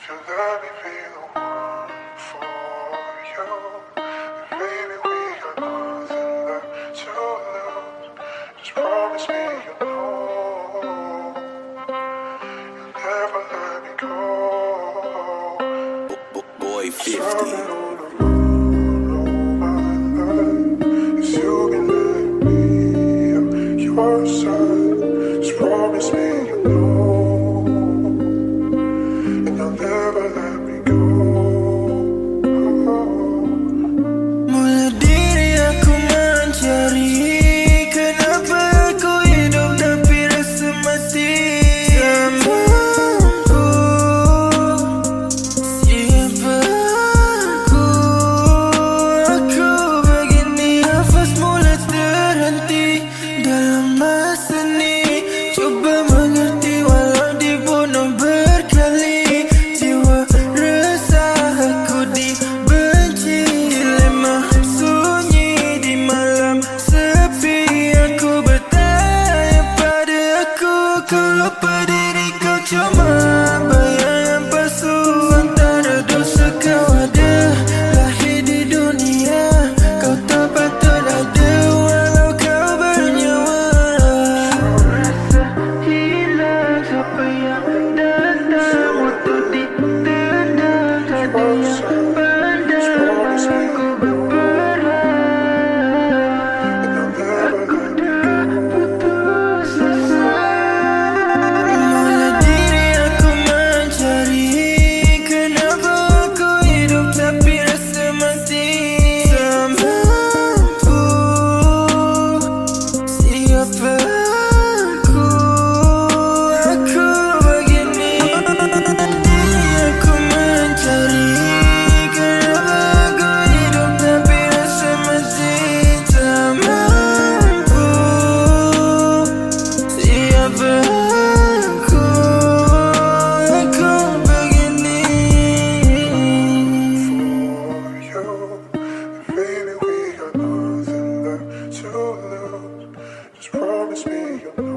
So let me be the one for you. And baby, we got nothing left to lose. Just promise me you'll know you'll never let me go. Boy 50. Serving on the run all my life. 'Cause you can let me on your side. Just promise me you'll know. You'll never let me go. Mula diri aku mencari, kenapa aku hidup tapi rasa mati. Tak mampu, siapa aku begini. Nafas mula terhenti dalam masa ni. Coba mengerti walau dibunuh berkali. Kau lupa diri kau cuma bayangan palsu. Antara dosa kau ada lahir di dunia. Kau tak patut ada walau kau bernyawa. Rasa hilang siapa yang datang waktu ditendang. Ada yang pandang aku berperang. Aku dah putus asa. Baby, we got nothing left to lose. Just promise me you'll know.